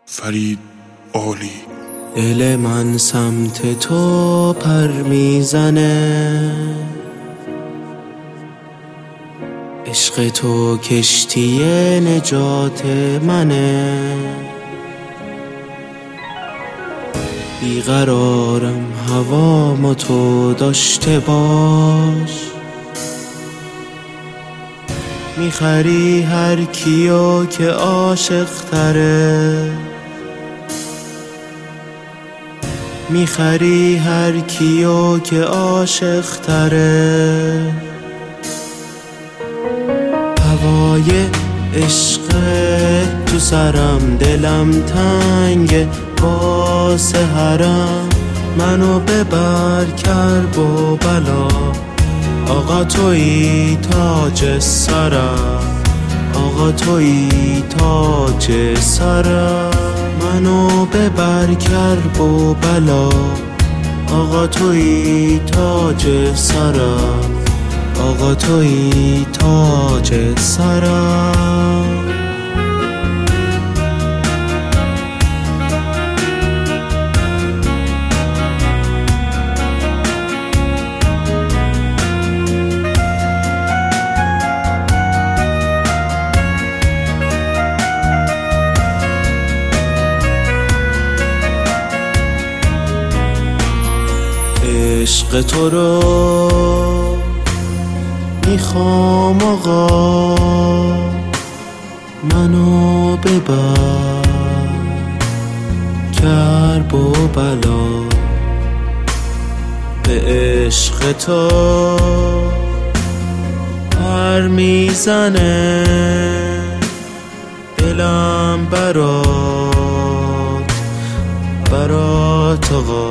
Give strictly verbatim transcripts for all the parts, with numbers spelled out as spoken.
فرید عالی. دل من سمت تو پر میزنه، عشق تو کشتی نجات منه. بیقرارم هوامو تو داشته باش، میخری هر کیو که عاشق تره، میخری هر کیو که عاشق تره. هوای عشق تو سرم، دلم تنگ با سحرم. منو ببر کرب و بلا، آقا تویی تاج سرم، آقا تویی تاج سرم. منو ببر کرب و بلا، آقا تویی تاج سرم، آقا تویی تاج سرم. عشق تو رو میخوام آقا، منو ببر کرب و بلا. به عشق تو پر میزنه دلم برات، برات آقا.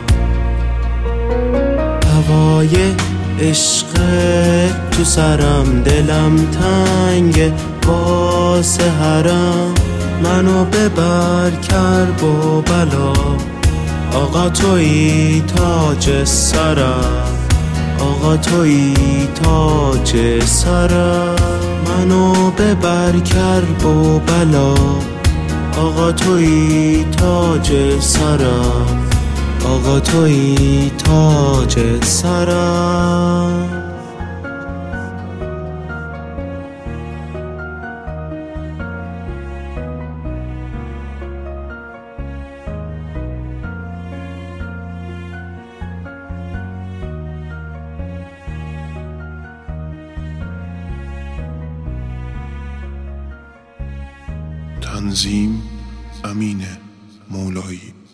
هوای عشق تو سرم، دلم تنگ با سحرم. منو ببر کرب و بلا، آقا تویی تاج سرم، آقا تویی تاج سرم. منو ببر کرب و بلا، آقا تویی تاج سرم، آقا تویی تاج سرم. تنظیم امین مولایی.